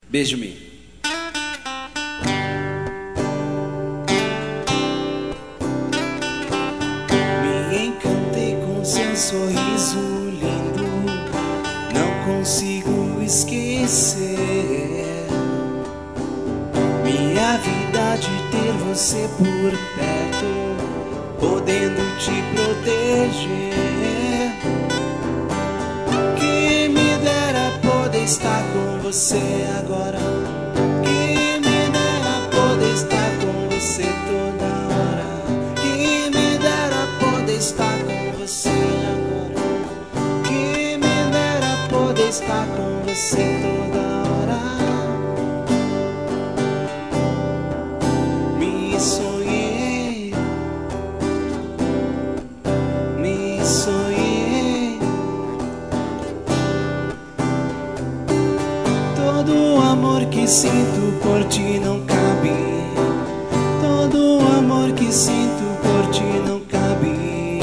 Beijo-me. Me encantei com seu sorriso lindo, não consigo esquecer. Minha vida de ter você por perto, podendo te proteger. Que me dera poder estar com você agora. Que me dera poder estar com você toda hora. Que me dera poder estar com você agora. Que me dera poder estar com você toda hora. Me sonhei, me sonhei. Todo o amor que sinto por ti não cabe. Todo o amor que sinto por ti não cabe.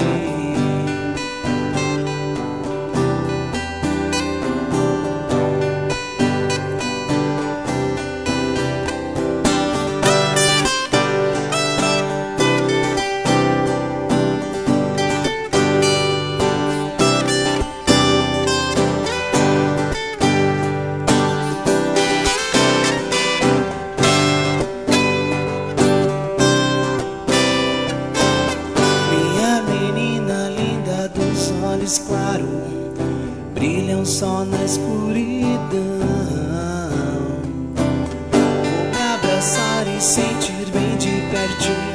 Olhos claros brilham só na escuridão. Vou me abraçar e sentir bem de pertinho